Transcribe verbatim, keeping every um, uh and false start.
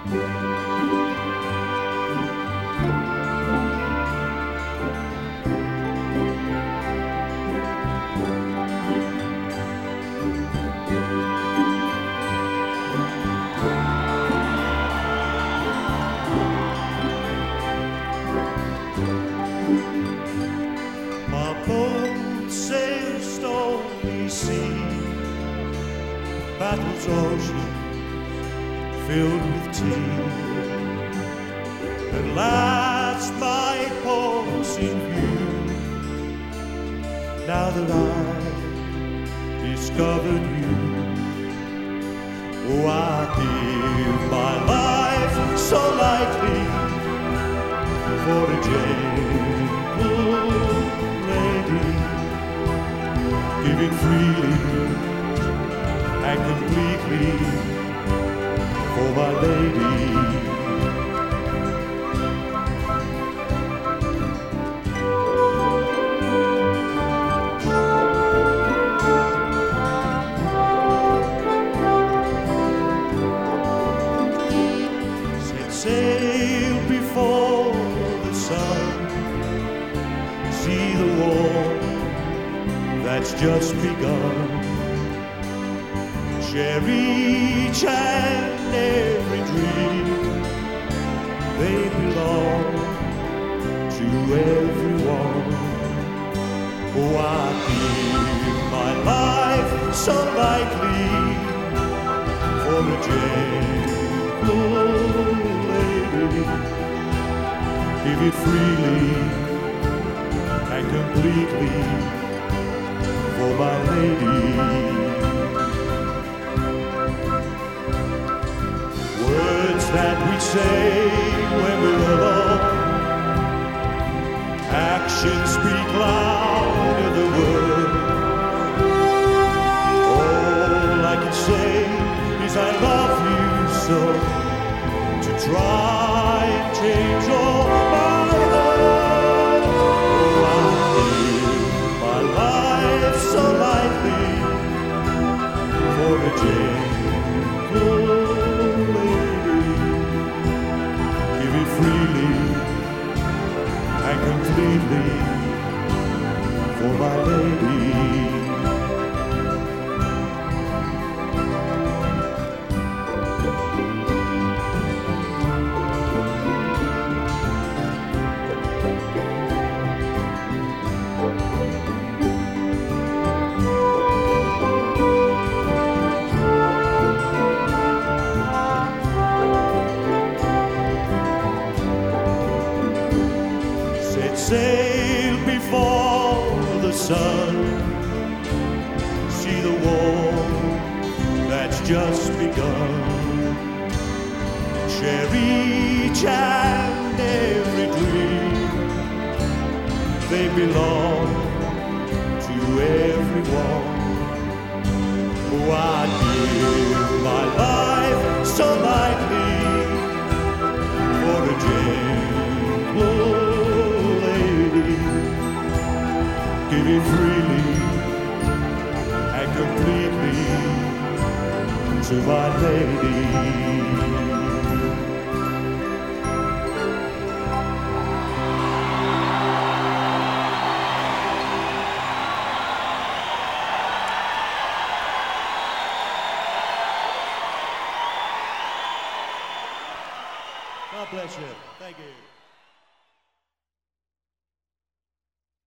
My boat sails stormy sea, battles oceans filled with tea. At last my port's in view, now that I've discovered you. Oh, I give my life so lightly for a gentle lady, giving freely and completely for my lady. Set sail before the sun, see the war that's just begun. Share each and every dream, they belong to everyone. Oh, I give my life so lightly for a gentle lady, give it freely and completely for my lady. Words that we say when we're alone, actions speak louder than words. All I can say is I love you so, to try and change all my hurt. Oh, I give my life so lightly for a gentle lady, give it freely and completely for my lady. Sail before the sun, see the war that's just begun. Share each and every dream, they belong to everyone. Oh, I give my life so lightly for a gentle, give it freely and completely to my lady. God bless you. Thank you.